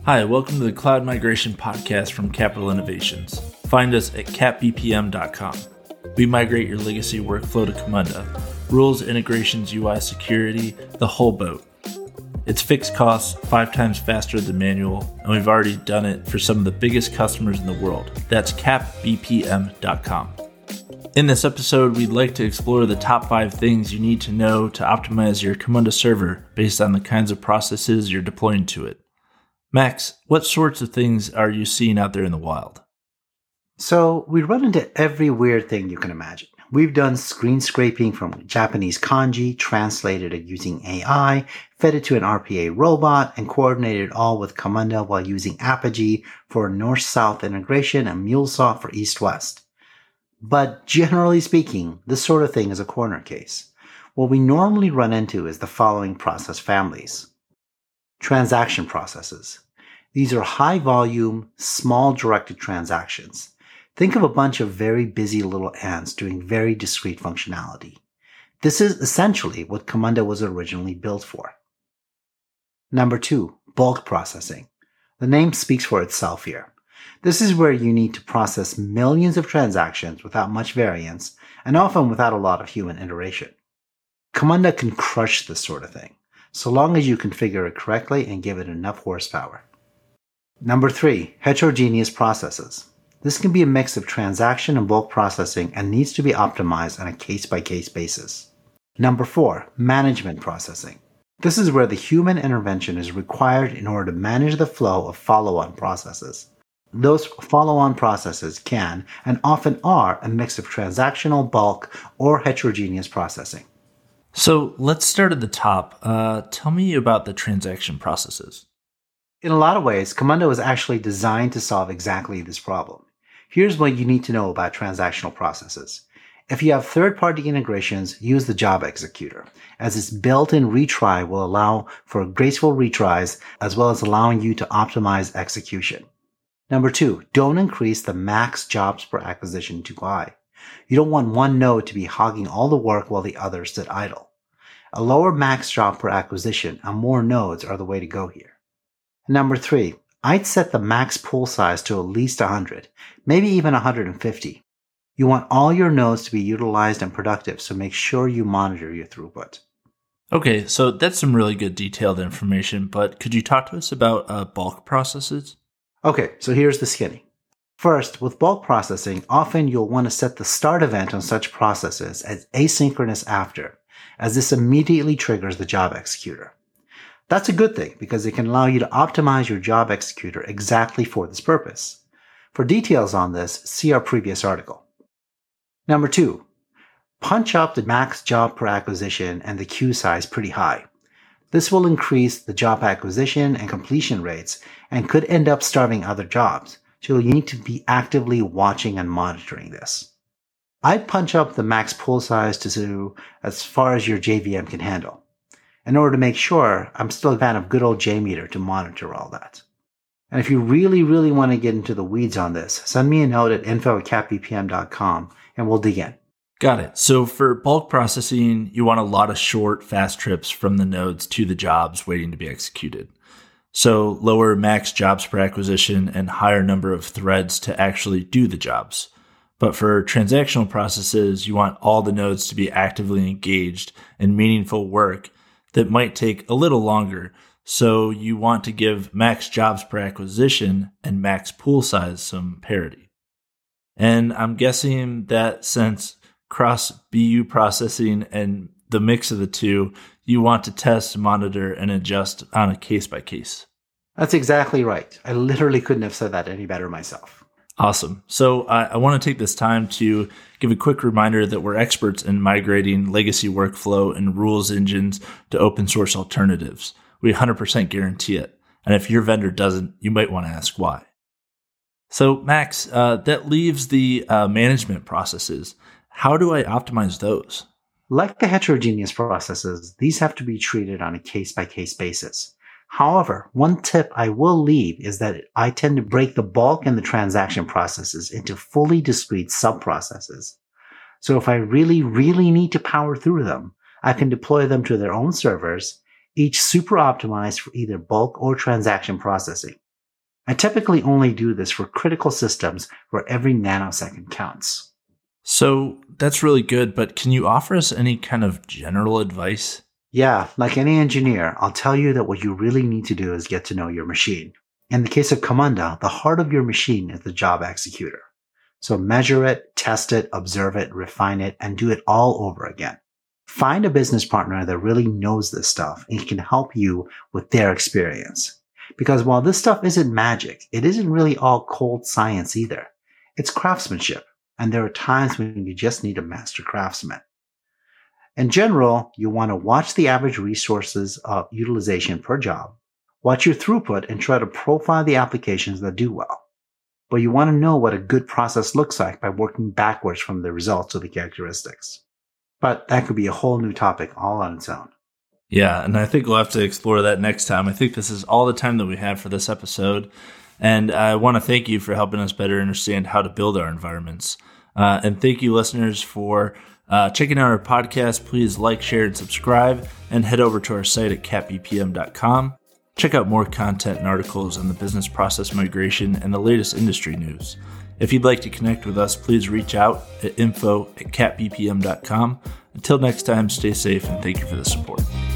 Hi, welcome to the Cloud Migration Podcast from Capital Innovations. Find us at capbpm.com. We migrate your legacy workflow to Camunda. Rules, integrations, UI security, the whole boat. It's fixed costs, 5 times faster than manual, and we've already done it for some of the biggest customers in the world. That's capbpm.com. In this episode, we'd like to explore the top 5 things you need to know to optimize your Camunda server based on the kinds of processes you're deploying to it. Max, what sorts of things are you seeing out there in the wild? So we run into every weird thing you can imagine. We've done screen scraping from Japanese kanji, translated it using AI, fed it to an RPA robot, and coordinated it all with Camunda while using Apigee for north-south integration and MuleSoft for east-west. But generally speaking, this sort of thing is a corner case. What we normally run into is the following process families. Transaction processes. These are high-volume, small-directed transactions. Think of a bunch of very busy little ants doing very discrete functionality. This is essentially what Camunda was originally built for. Number 2, bulk processing. The name speaks for itself here. This is where you need to process millions of transactions without much variance and often without a lot of human iteration. Camunda can crush this sort of thing, so long as you configure it correctly and give it enough horsepower. Number 3, heterogeneous processes. This can be a mix of transaction and bulk processing and needs to be optimized on a case-by-case basis. Number 4, management processing. This is where the human intervention is required in order to manage the flow of follow-on processes. Those follow-on processes can, and often are, a mix of transactional, bulk, or heterogeneous processing. So let's start at the top. Tell me about the transaction processes. In a lot of ways, Camunda was actually designed to solve exactly this problem. Here's what you need to know about transactional processes. If you have third-party integrations, use the job executor, as its built-in retry will allow for graceful retries as well as allowing you to optimize execution. Number 2, don't increase the max jobs per acquisition too high. You don't want one node to be hogging all the work while the others sit idle. A lower max job per acquisition and more nodes are the way to go here. Number 3, I'd set the max pool size to at least 100, maybe even 150. You want all your nodes to be utilized and productive, so make sure you monitor your throughput. Okay, so that's some really good detailed information, but could you talk to us about bulk processes? Okay, so here's the skinny. First, with bulk processing, often you'll want to set the start event on such processes as asynchronous after, as this immediately triggers the job executor. That's a good thing because it can allow you to optimize your job executor exactly for this purpose. For details on this, see our previous article. Number 2, punch up the max job per acquisition and the queue size pretty high. This will increase the job acquisition and completion rates and could end up starving other jobs, so you need to be actively watching and monitoring this. I'd punch up the max pool size to as far as your JVM can handle. In order to make sure, I'm still a fan of good old JMeter to monitor all that. And if you really want to get into the weeds on this, send me a note at info@capbpm.com and we'll dig in. Got it. So for bulk processing, you want a lot of short, fast trips from the nodes to the jobs waiting to be executed. So lower max jobs per acquisition and higher number of threads to actually do the jobs. But for transactional processes, you want all the nodes to be actively engaged in meaningful work that might take a little longer. So you want to give max jobs per acquisition and max pool size some parity. And I'm guessing that since cross BU processing and the mix of the two, you want to test, monitor, and adjust on a case-by-case. That's exactly right. I literally couldn't have said that any better myself. Awesome. So I want to take this time to give a quick reminder that we're experts in migrating legacy workflow and rules engines to open source alternatives. We 100% guarantee it. And if your vendor doesn't, you might want to ask why. So Max, that leaves the management processes. How do I optimize those? Like the heterogeneous processes, these have to be treated on a case-by-case basis. However, one tip I will leave is that I tend to break the bulk and the transaction processes into fully discrete sub-processes. So if I really need to power through them, I can deploy them to their own servers, each super optimized for either bulk or transaction processing. I typically only do this for critical systems where every nanosecond counts. So that's really good, but can you offer us any kind of general advice? Yeah, like any engineer, I'll tell you that what you really need to do is get to know your machine. In the case of Camunda, the heart of your machine is the job executor. So measure it, test it, observe it, refine it, and do it all over again. Find a business partner that really knows this stuff and can help you with their experience. Because while this stuff isn't magic, it isn't really all cold science either. It's craftsmanship, and there are times when you just need a master craftsman. In general, you want to watch the average resources of utilization per job, watch your throughput, and try to profile the applications that do well. But you want to know what a good process looks like by working backwards from the results to the characteristics. But that could be a whole new topic all on its own. Yeah, and I think we'll have to explore that next time. I think this is all the time that we have for this episode. And I want to thank you for helping us better understand how to build our environments. And thank you, listeners, for checking out our podcast. Please like, share, and subscribe, and head over to our site at catbpm.com. Check out more content and articles on the business process migration and the latest industry news. If you'd like to connect with us, please reach out at info@catbpm.com. Until next time, stay safe and thank you for the support.